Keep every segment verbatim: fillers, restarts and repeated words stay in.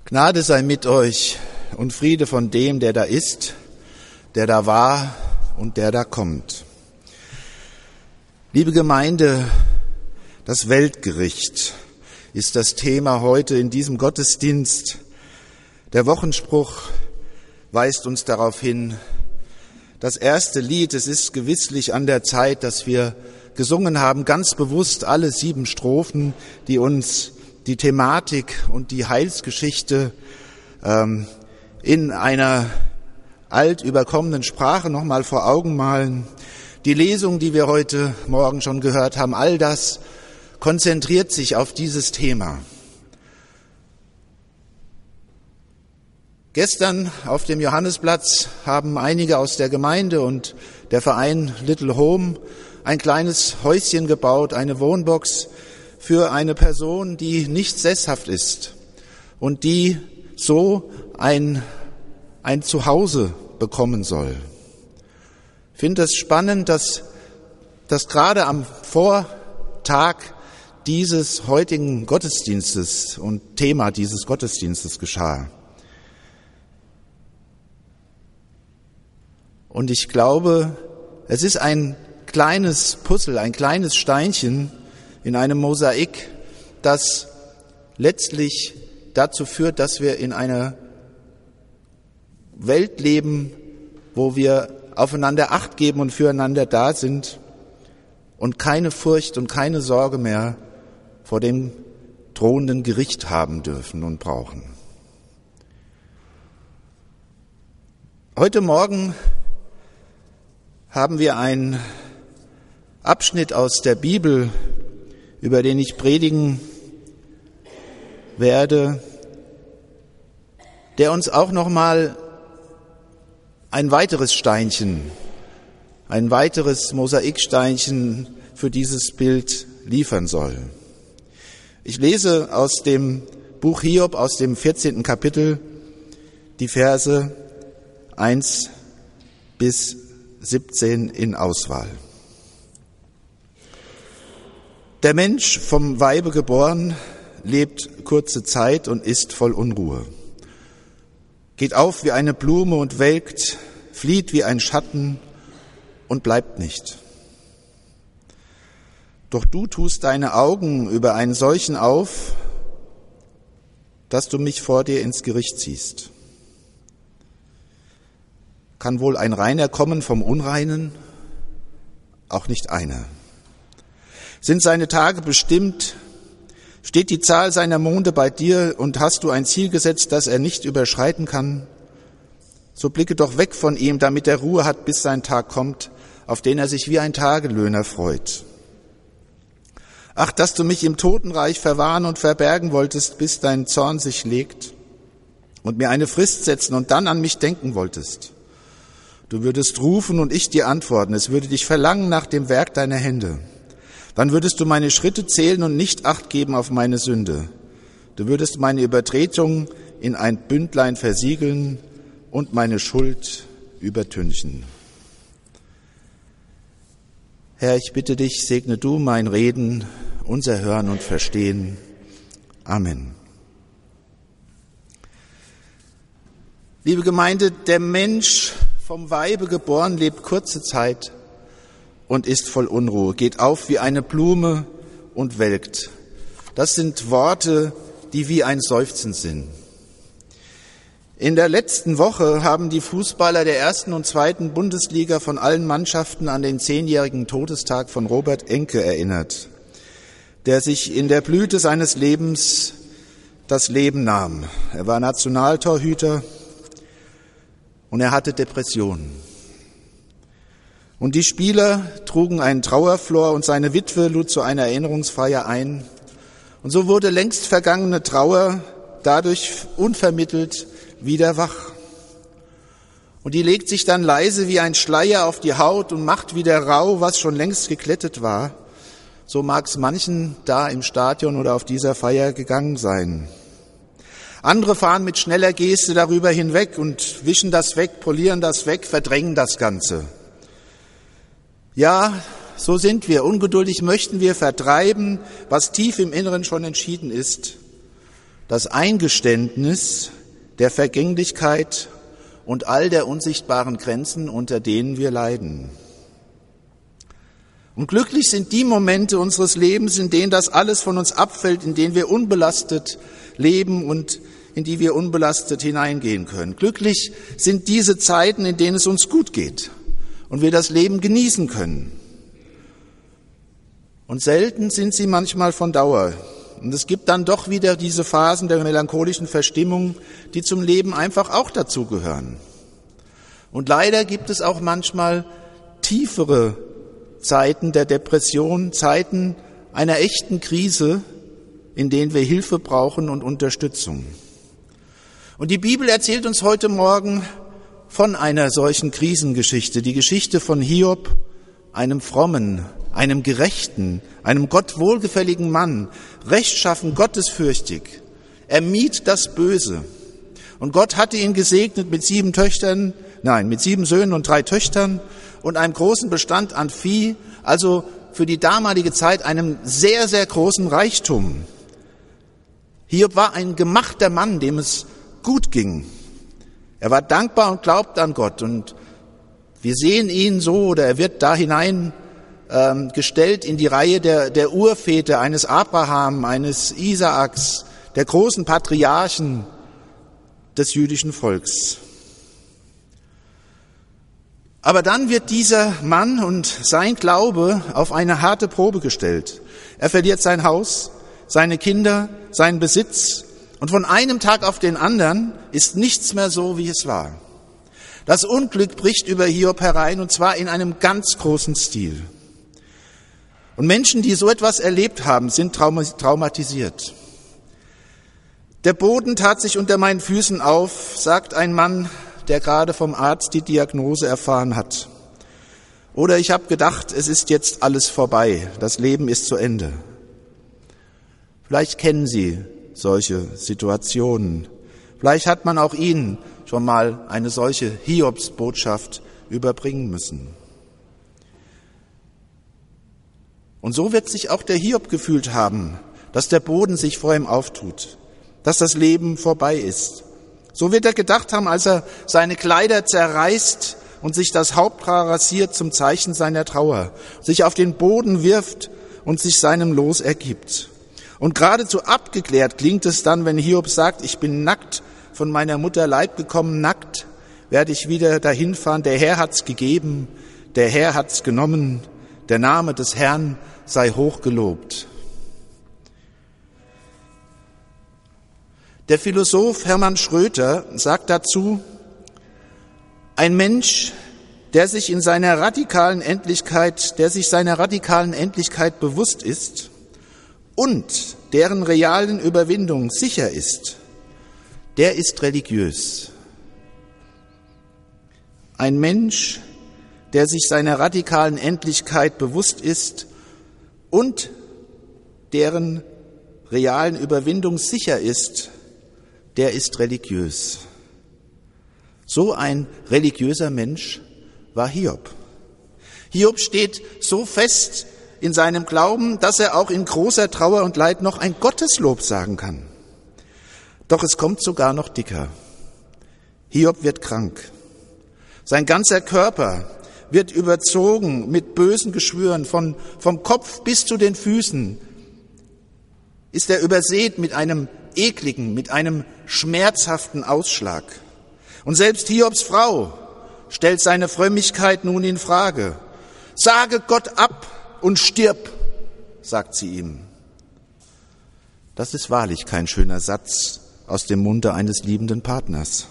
Gnade sei mit euch und Friede von dem, der da ist, der da war und der da kommt. Liebe Gemeinde, das Weltgericht ist das Thema heute in diesem Gottesdienst. Der Wochenspruch weist uns darauf hin. Das erste Lied, es ist gewisslich an der Zeit, dass wir gesungen haben, ganz bewusst alle sieben Strophen, die uns die Thematik und die Heilsgeschichte ähm, in einer altüberkommenen Sprache nochmal vor Augen malen. Die Lesung, die wir heute Morgen schon gehört haben, all das konzentriert sich auf dieses Thema. Gestern auf dem Johannesplatz haben einige aus der Gemeinde und der Verein Little Home ein kleines Häuschen gebaut, eine Wohnbox für eine Person, die nicht sesshaft ist und die so ein, ein Zuhause bekommen soll. Ich finde es spannend, dass, dass gerade am Vortag dieses heutigen Gottesdienstes und Thema dieses Gottesdienstes geschah. Und ich glaube, es ist ein kleines Puzzle, ein kleines Steinchen in einem Mosaik, das letztlich dazu führt, dass wir in einer Welt leben, wo wir aufeinander Acht geben und füreinander da sind und keine Furcht und keine Sorge mehr vor dem drohenden Gericht haben dürfen und brauchen. Heute Morgen haben wir einen Abschnitt aus der Bibel, über den ich predigen werde, der uns auch noch mal ein weiteres Steinchen, ein weiteres Mosaiksteinchen für dieses Bild liefern soll. Ich lese aus dem Buch Hiob, aus dem vierzehnten Kapitel, die Verse eins bis siebzehn in Auswahl. Der Mensch, vom Weibe geboren, lebt kurze Zeit und ist voll Unruhe. Geht auf wie eine Blume und welkt, flieht wie ein Schatten und bleibt nicht. Doch du tust deine Augen über einen solchen auf, dass du mich vor dir ins Gericht ziehst. Kann wohl ein Reiner kommen vom Unreinen? Auch nicht einer. Sind seine Tage bestimmt? Steht die Zahl seiner Monde bei dir und hast du ein Ziel gesetzt, das er nicht überschreiten kann? So blicke doch weg von ihm, damit er Ruhe hat, bis sein Tag kommt, auf den er sich wie ein Tagelöhner freut. Ach, dass du mich im Totenreich verwahren und verbergen wolltest, bis dein Zorn sich legt und mir eine Frist setzen und dann an mich denken wolltest. Du würdest rufen und ich dir antworten, es würde dich verlangen nach dem Werk deiner Hände. Dann würdest du meine Schritte zählen und nicht Acht geben auf meine Sünde. Du würdest meine Übertretung in ein Bündlein versiegeln und meine Schuld übertünchen. Herr, ich bitte dich, segne du mein Reden, unser Hören und Verstehen. Amen. Liebe Gemeinde, der Mensch, vom Weibe geboren, lebt kurze Zeit und ist voll Unruhe, geht auf wie eine Blume und welkt. Das sind Worte, die wie ein Seufzen sind. In der letzten Woche haben die Fußballer der ersten und zweiten Bundesliga von allen Mannschaften an den zehnjährigen Todestag von Robert Enke erinnert, der sich in der Blüte seines Lebens das Leben nahm. Er war Nationaltorhüter und er hatte Depressionen. Und die Spieler trugen einen Trauerflor und seine Witwe lud zu einer Erinnerungsfeier ein. Und so wurde längst vergangene Trauer dadurch unvermittelt wieder wach. Und die legt sich dann leise wie ein Schleier auf die Haut und macht wieder rau, was schon längst geklettet war. So mag es manchen da im Stadion oder auf dieser Feier gegangen sein. Andere fahren mit schneller Geste darüber hinweg und wischen das weg, polieren das weg, verdrängen das Ganze. Ja, so sind wir. Ungeduldig möchten wir vertreiben, was tief im Inneren schon entschieden ist. das Eingeständnis der Vergänglichkeit und all der unsichtbaren Grenzen, unter denen wir leiden. Und glücklich sind die Momente unseres Lebens, in denen das alles von uns abfällt, in denen wir unbelastet leben und in die wir unbelastet hineingehen können. Glücklich sind diese Zeiten, in denen es uns gut geht und wir das Leben genießen können. Und selten sind sie manchmal von Dauer. Und es gibt dann doch wieder diese Phasen der melancholischen Verstimmung, die zum Leben einfach auch dazugehören. Und leider gibt es auch manchmal tiefere Zeiten der Depression, Zeiten einer echten Krise, in denen wir Hilfe brauchen und Unterstützung. Und die Bibel erzählt uns heute Morgen von einer solchen Krisengeschichte, die Geschichte von Hiob, einem frommen, einem gerechten, einem Gott wohlgefälligen Mann, rechtschaffen, gottesfürchtig. Er mied das Böse. Und Gott hatte ihn gesegnet mit sieben Töchtern, nein, mit sieben Söhnen und drei Töchtern und einem großen Bestand an Vieh, also für die damalige Zeit einem sehr, sehr großen Reichtum. Hiob war ein gemachter Mann, dem es gut ging. Er war dankbar und glaubt an Gott. Und wir sehen ihn so, oder er wird da hinein ähm, gestellt in die Reihe der, der Urväter eines Abraham, eines Isaaks, der großen Patriarchen des jüdischen Volks. Aber dann wird dieser Mann und sein Glaube auf eine harte Probe gestellt. Er verliert sein Haus, seine Kinder, seinen Besitz und von einem Tag auf den anderen ist nichts mehr so, wie es war. Das Unglück bricht über Hiob herein und zwar in einem ganz großen Stil. Und Menschen, die so etwas erlebt haben, sind traumatisiert. Der Boden tat sich unter meinen Füßen auf, sagt ein Mann, der gerade vom Arzt die Diagnose erfahren hat. Oder ich habe gedacht, es ist jetzt alles vorbei, das Leben ist zu Ende. Vielleicht kennen Sie solche Situationen. Vielleicht hat man auch Ihnen schon mal eine solche Hiobsbotschaft überbringen müssen. Und so wird sich auch der Hiob gefühlt haben, dass der Boden sich vor ihm auftut, dass das Leben vorbei ist. So wird er gedacht haben, als er seine Kleider zerreißt und sich das Haupthaar rasiert zum Zeichen seiner Trauer, sich auf den Boden wirft und sich seinem Los ergibt. Und geradezu abgeklärt klingt es dann, wenn Hiob sagt, ich bin nackt von meiner Mutter Leib gekommen, nackt werde ich wieder dahin fahren. Der Herr hat's gegeben, der Herr hat's genommen, der Name des Herrn sei hoch gelobt. Der Philosoph Hermann Schröter sagt dazu, ein Mensch, der sich in seiner radikalen Endlichkeit, der sich seiner radikalen Endlichkeit bewusst ist und deren realen Überwindung sicher ist, der ist religiös. Ein Mensch, der sich seiner radikalen Endlichkeit bewusst ist und deren realen Überwindung sicher ist, der ist religiös. So ein religiöser Mensch war Hiob. Hiob steht so fest in seinem Glauben, dass er auch in großer Trauer und Leid noch ein Gotteslob sagen kann. Doch es kommt sogar noch dicker. Hiob wird krank. Sein ganzer Körper wird überzogen mit bösen Geschwüren, von, vom Kopf bis zu den Füßen ist er übersät mit einem ekligen, mit einem schmerzhaften Ausschlag. Und selbst Hiobs Frau stellt seine Frömmigkeit nun in Frage. Sage Gott ab und stirb, sagt sie ihm. Das ist wahrlich kein schöner Satz aus dem Munde eines liebenden Partners.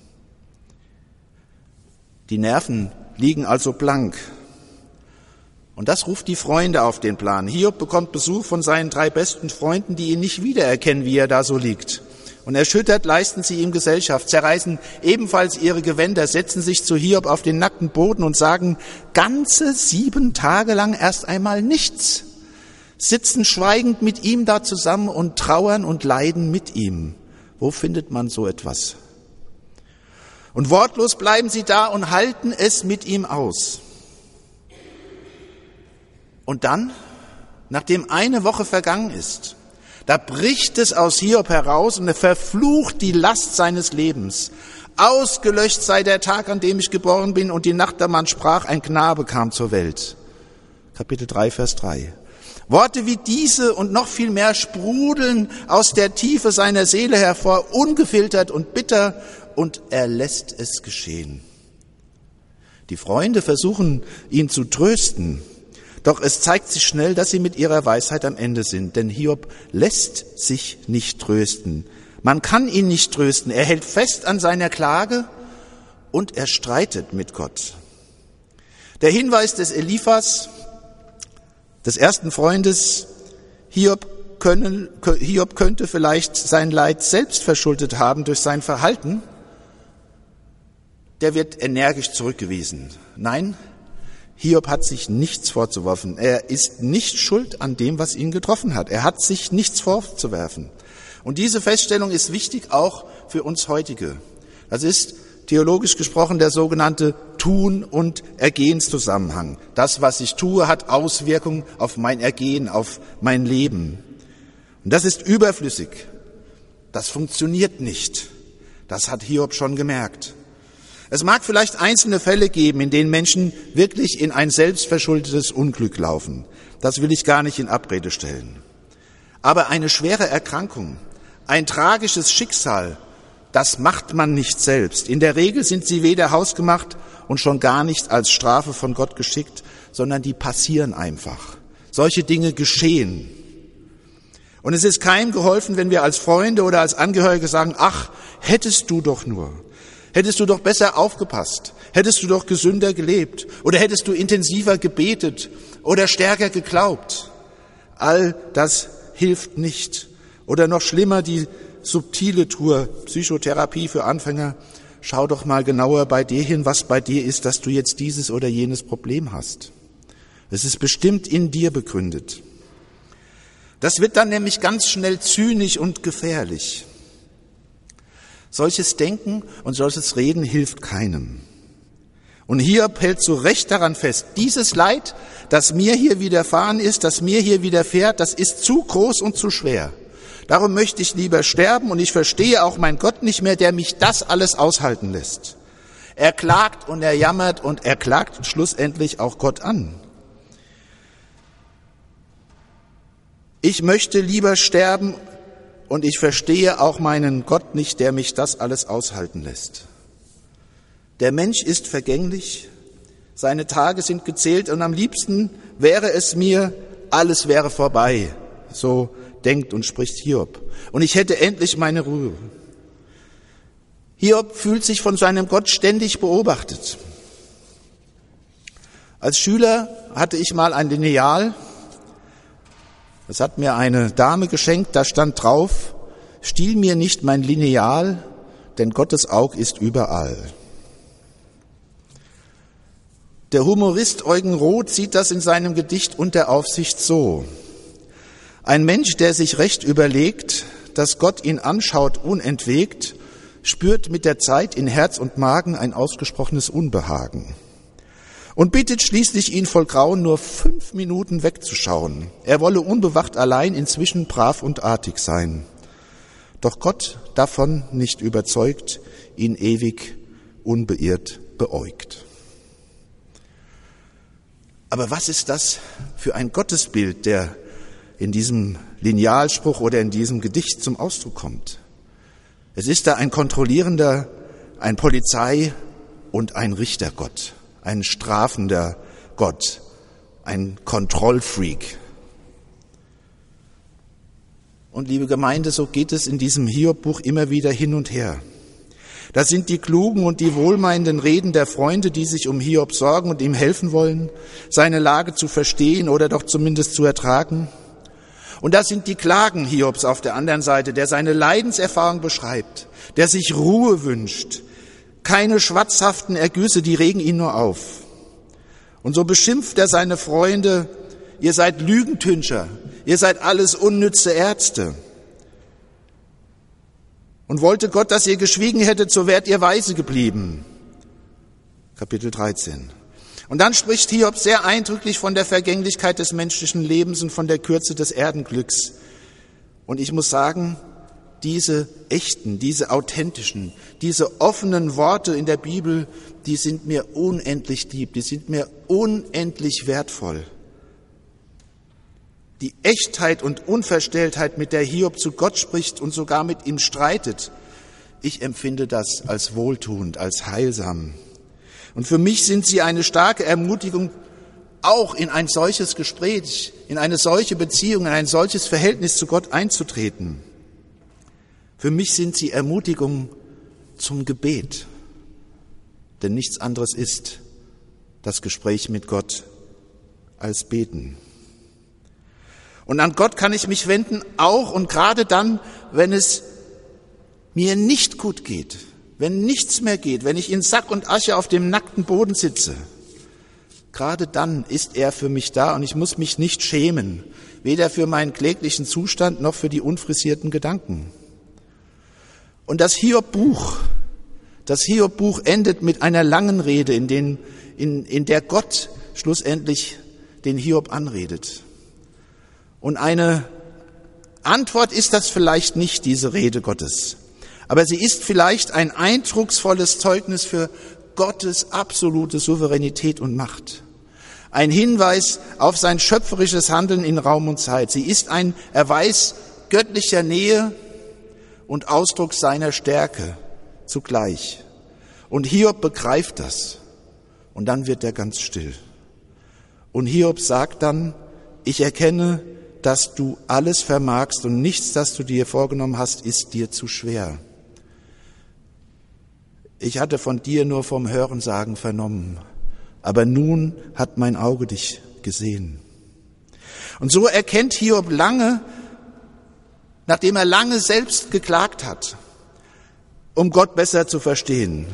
Die Nerven liegen also blank. Und das ruft die Freunde auf den Plan. Hiob bekommt Besuch von seinen drei besten Freunden, die ihn nicht wiedererkennen, wie er da so liegt. Und erschüttert leisten sie ihm Gesellschaft, zerreißen ebenfalls ihre Gewänder, setzen sich zu Hiob auf den nackten Boden und sagen ganze sieben Tage lang erst einmal nichts, sitzen schweigend mit ihm da zusammen und trauern und leiden mit ihm. Wo findet man so etwas? Und wortlos bleiben sie da und halten es mit ihm aus. Und dann, nachdem eine Woche vergangen ist, Da bricht es aus Hiob heraus und er verflucht die Last seines Lebens. Ausgelöscht sei der Tag, an dem ich geboren bin, und die Nacht, da man sprach, ein Knabe kam zur Welt. Kapitel drei, Vers drei. Worte wie diese und noch viel mehr sprudeln aus der Tiefe seiner Seele hervor, ungefiltert und bitter, und er lässt es geschehen. Die Freunde versuchen, ihn zu trösten, doch es zeigt sich schnell, dass sie mit ihrer Weisheit am Ende sind, denn Hiob lässt sich nicht trösten. Man kann ihn nicht trösten. Er hält fest an seiner Klage und er streitet mit Gott. Der Hinweis des Eliphas, des ersten Freundes, Hiob, können, Hiob könnte vielleicht sein Leid selbst verschuldet haben durch sein Verhalten, der wird energisch zurückgewiesen. Nein, Hiob hat sich nichts vorzuwerfen. Er ist nicht schuld an dem, was ihn getroffen hat. Er hat sich nichts vorzuwerfen. Und diese Feststellung ist wichtig auch für uns heutige. Das ist theologisch gesprochen der sogenannte Tun- und Ergehenszusammenhang. Das, was ich tue, hat Auswirkungen auf mein Ergehen, auf mein Leben. Und das ist überflüssig. Das funktioniert nicht. Das hat Hiob schon gemerkt. Es mag vielleicht einzelne Fälle geben, in denen Menschen wirklich in ein selbstverschuldetes Unglück laufen. Das will ich gar nicht in Abrede stellen. Aber eine schwere Erkrankung, ein tragisches Schicksal, das macht man nicht selbst. In der Regel sind sie weder hausgemacht und schon gar nicht als Strafe von Gott geschickt, sondern die passieren einfach. Solche Dinge geschehen. Und es ist keinem geholfen, wenn wir als Freunde oder als Angehörige sagen, ach, hättest du doch nur, hättest du doch besser aufgepasst, hättest du doch gesünder gelebt oder hättest du intensiver gebetet oder stärker geglaubt. All das hilft nicht. Oder noch schlimmer, die subtile Tour, Psychotherapie für Anfänger. Schau doch mal genauer bei dir hin, was bei dir ist, dass du jetzt dieses oder jenes Problem hast. Es ist bestimmt in dir begründet. Das wird dann nämlich ganz schnell zynisch und gefährlich. Solches Denken und solches Reden hilft keinem. Und Hiob hält zu Recht daran fest, dieses Leid, das mir hier widerfahren ist, das mir hier widerfährt, das ist zu groß und zu schwer. Darum möchte ich lieber sterben und ich verstehe auch meinen Gott nicht mehr, der mich das alles aushalten lässt. Er klagt und er jammert und er klagt schlussendlich auch Gott an. Ich möchte lieber sterben und ich verstehe auch meinen Gott nicht, der mich das alles aushalten lässt. Der Mensch ist vergänglich, seine Tage sind gezählt und am liebsten wäre es mir, alles wäre vorbei. So denkt und spricht Hiob. Und ich hätte endlich meine Ruhe. Hiob fühlt sich von seinem Gott ständig beobachtet. Als Schüler hatte ich mal ein Lineal. Das hat mir eine Dame geschenkt, da stand drauf, stiehl mir nicht mein Lineal, denn Gottes Auge ist überall. Der Humorist Eugen Roth sieht das in seinem Gedicht Unter Aufsicht so. Ein Mensch, der sich recht überlegt, dass Gott ihn anschaut unentwegt, spürt mit der Zeit in Herz und Magen ein ausgesprochenes Unbehagen und bittet schließlich ihn voll Grauen nur fünf Minuten wegzuschauen. Er wolle unbewacht allein inzwischen brav und artig sein. Doch Gott davon nicht überzeugt, ihn ewig unbeirrt beäugt. Aber was ist das für ein Gottesbild, der in diesem Linealspruch oder in diesem Gedicht zum Ausdruck kommt? Es ist da ein kontrollierender, ein Polizei- und ein Richtergott, ein strafender Gott, ein Kontrollfreak. Und liebe Gemeinde, so geht es in diesem Hiob-Buch immer wieder hin und her. Das sind die klugen und die wohlmeinenden Reden der Freunde, die sich um Hiob sorgen und ihm helfen wollen, seine Lage zu verstehen oder doch zumindest zu ertragen. Und das sind die Klagen Hiobs auf der anderen Seite, der seine Leidenserfahrung beschreibt, der sich Ruhe wünscht. Keine schwatzhaften Ergüsse, die regen ihn nur auf. Und so beschimpft er seine Freunde, ihr seid Lügentünscher, ihr seid alles unnütze Ärzte. Und wollte Gott, dass ihr geschwiegen hättet, so wärt ihr weise geblieben. Kapitel dreizehn. Und dann spricht Hiob sehr eindrücklich von der Vergänglichkeit des menschlichen Lebens und von der Kürze des Erdenglücks. Und ich muss sagen, diese echten, diese authentischen, diese offenen Worte in der Bibel, die sind mir unendlich lieb, die sind mir unendlich wertvoll. Die Echtheit und Unverstelltheit, mit der Hiob zu Gott spricht und sogar mit ihm streitet, ich empfinde das als wohltuend, als heilsam. Und für mich sind sie eine starke Ermutigung, auch in ein solches Gespräch, in eine solche Beziehung, in ein solches Verhältnis zu Gott einzutreten. Für mich sind sie Ermutigung zum Gebet, denn nichts anderes ist das Gespräch mit Gott als Beten. Und an Gott kann ich mich wenden, auch und gerade dann, wenn es mir nicht gut geht, wenn nichts mehr geht, wenn ich in Sack und Asche auf dem nackten Boden sitze. Gerade dann ist er für mich da und ich muss mich nicht schämen, weder für meinen kläglichen Zustand noch für die unfrisierten Gedanken. Und das Hiob-Buch, das Hiob-Buch endet mit einer langen Rede, in, den, in, in der Gott schlussendlich den Hiob anredet. Und eine Antwort ist das vielleicht nicht, diese Rede Gottes. Aber sie ist vielleicht ein eindrucksvolles Zeugnis für Gottes absolute Souveränität und Macht. Ein Hinweis auf sein schöpferisches Handeln in Raum und Zeit. Sie ist ein Erweis göttlicher Nähe und Ausdruck seiner Stärke zugleich. Und Hiob begreift das. Und dann wird er ganz still. Und Hiob sagt dann, ich erkenne, dass du alles vermagst und nichts, das du dir vorgenommen hast, ist dir zu schwer. Ich hatte von dir nur vom Hörensagen vernommen, aber nun hat mein Auge dich gesehen. Und so erkennt Hiob lange, nachdem er lange selbst geklagt hat, um Gott besser zu verstehen.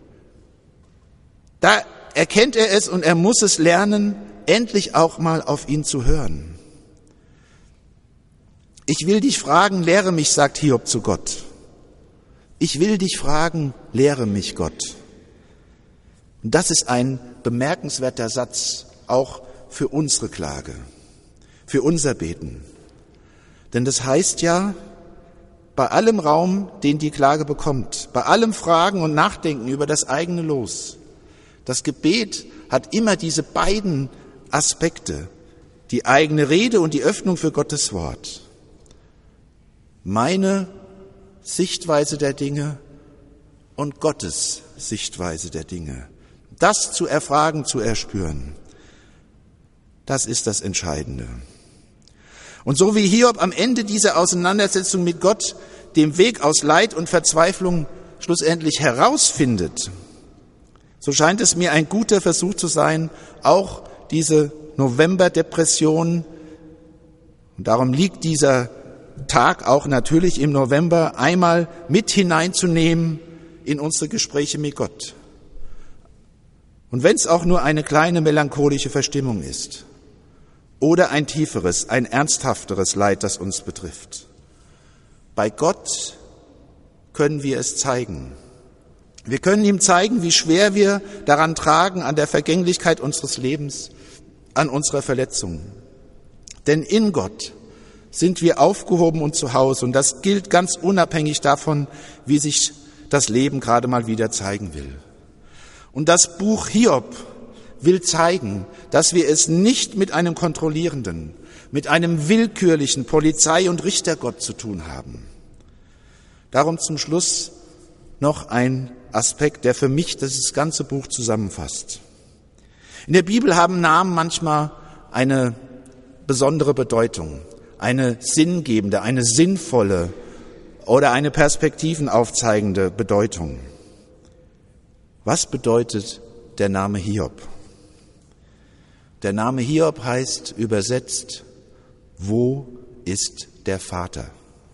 Da erkennt er es und er muss es lernen, endlich auch mal auf ihn zu hören. Ich will dich fragen, lehre mich, sagt Hiob zu Gott. Ich will dich fragen, lehre mich, Gott. Und das ist ein bemerkenswerter Satz, auch für unsere Klage, für unser Beten. Denn das heißt ja, bei allem Raum, den die Klage bekommt, bei allem Fragen und Nachdenken über das eigene Los, das Gebet hat immer diese beiden Aspekte, die eigene Rede und die Öffnung für Gottes Wort. Meine Sichtweise der Dinge und Gottes Sichtweise der Dinge. Das zu erfragen, zu erspüren, das ist das Entscheidende. Und so wie Hiob am Ende dieser Auseinandersetzung mit Gott den Weg aus Leid und Verzweiflung schlussendlich herausfindet, so scheint es mir ein guter Versuch zu sein, auch diese Novemberdepression, und darum liegt dieser Tag auch natürlich im November, einmal mit hineinzunehmen in unsere Gespräche mit Gott. Und wenn es auch nur eine kleine melancholische Verstimmung ist oder ein tieferes, ein ernsthafteres Leid, das uns betrifft. Bei Gott können wir es zeigen. Wir können ihm zeigen, wie schwer wir daran tragen, an der Vergänglichkeit unseres Lebens, an unserer Verletzung. Denn in Gott sind wir aufgehoben und zu Hause. Und das gilt ganz unabhängig davon, wie sich das Leben gerade mal wieder zeigen will. Und das Buch Hiob will zeigen, dass wir es nicht mit einem kontrollierenden, mit einem willkürlichen Polizei- und Richtergott zu tun haben. Darum zum Schluss noch ein Aspekt, der für mich dieses ganze Buch zusammenfasst. In der Bibel haben Namen manchmal eine besondere Bedeutung. Eine sinngebende, eine sinnvolle oder eine perspektivenaufzeigende Bedeutung. Was bedeutet der Name Hiob? Der Name Hiob heißt übersetzt, wo ist der Vater?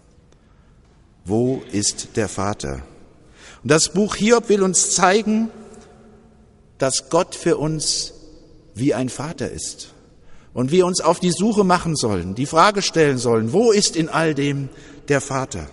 Wo ist der Vater? Und das Buch Hiob will uns zeigen, dass Gott für uns wie ein Vater ist. Und wir uns auf die Suche machen sollen, die Frage stellen sollen, wo ist in all dem der Vater?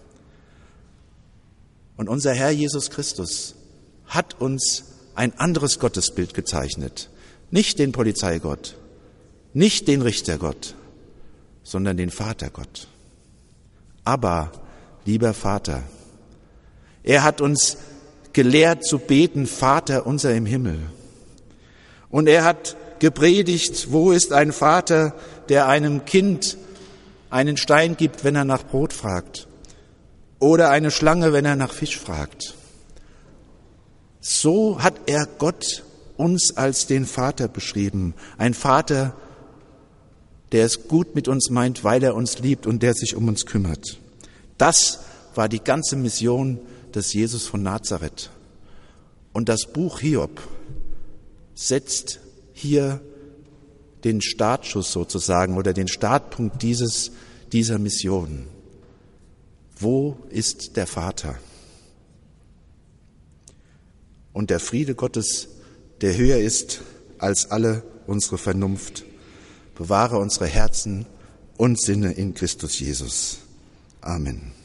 Und unser Herr Jesus Christus hat uns ein anderes Gottesbild gezeichnet. Nicht den Polizeigott, nicht den Richtergott, sondern den Vatergott. Abba, lieber Vater. Er hat uns gelehrt zu beten, Vater unser im Himmel. Und er hat gepredigt, wo ist ein Vater, der einem Kind einen Stein gibt, wenn er nach Brot fragt, oder eine Schlange, wenn er nach Fisch fragt. So hat er Gott uns als den Vater beschrieben, ein Vater, der es gut mit uns meint, weil er uns liebt und der sich um uns kümmert. Das war die ganze Mission des Jesus von Nazareth. Und das Buch Hiob setzt hier den Startschuss sozusagen oder den Startpunkt dieses, dieser Mission. Wo ist der Vater? Und der Friede Gottes, der höher ist als alle unsere Vernunft, bewahre unsere Herzen und Sinne in Christus Jesus. Amen.